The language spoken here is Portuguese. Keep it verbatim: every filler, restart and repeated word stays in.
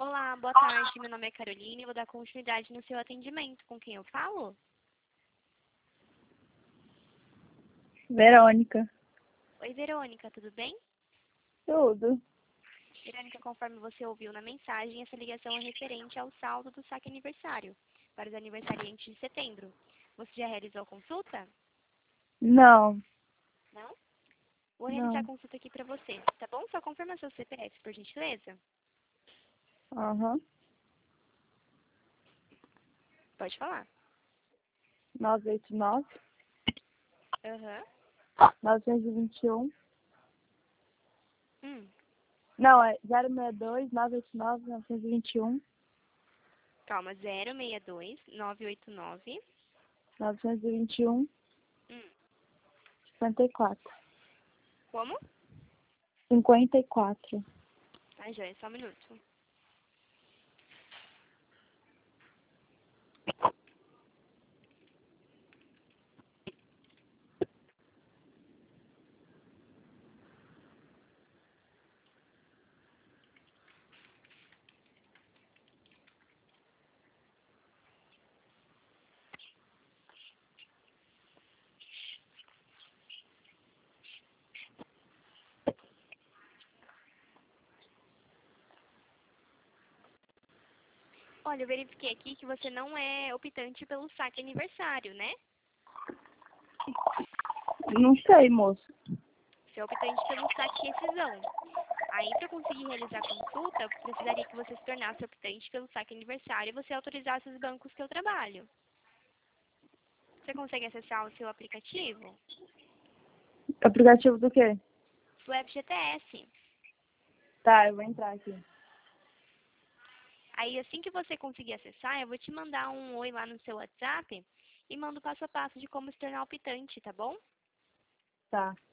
Olá, boa tarde. Meu nome é Carolina e vou dar continuidade no seu atendimento. Com quem eu falo? Verônica. Oi, Verônica, tudo bem? Tudo. Verônica, conforme você ouviu na mensagem, essa ligação é referente ao saldo do saque aniversário para os aniversariantes de setembro. Você já realizou a consulta? Não, Não? Vou realizar a não. consulta aqui para você, tá bom? Só confirma seu C P F, por gentileza. Aham. Pode falar. nove oito nove, Aham. novecentos e vinte e um. Hum. Não, é zero seis dois, nove oito nove, novecentos e vinte e um, Calma, zero seis dois, nove oito nove. novecentos e vinte e um, Hum. cinquenta e quatro. Como? cinquenta e quatro. Tá, joia, só um minuto. Olha, eu verifiquei aqui que você não é optante pelo saque aniversário, né? Não sei, moço. Você é optante pelo saque rescisão. Aí, para conseguir realizar a consulta, eu precisaria que você se tornasse optante pelo saque aniversário e você autorizasse os bancos que eu trabalho. Você consegue acessar o seu aplicativo? Aplicativo do quê? O F G T S. Tá, eu vou entrar aqui. Aí, assim que você conseguir acessar, eu vou te mandar um oi lá no seu WhatsApp e mando passo a passo de como se tornar optante, tá bom? Tá.